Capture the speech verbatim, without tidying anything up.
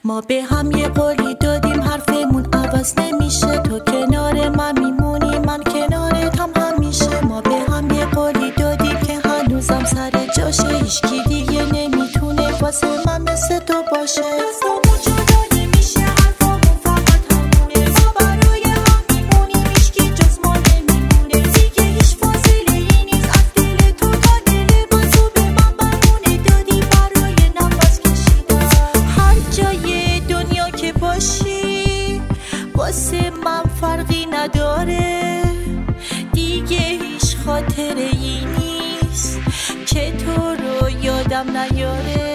ما به هم یه قولی دادیم حرفمون عوض نمیشه، تو کنار من میمونی من کنارت هم همیشه. ما به هم یه قولی دادیم که هنوزم سر جاشه، هیچکی دیگه نمیتونه واسه من مثل تو باشه. واسه من فرقی نداره دیگه، هیچ خاطره ای نیست که تو رو یادم نیاره.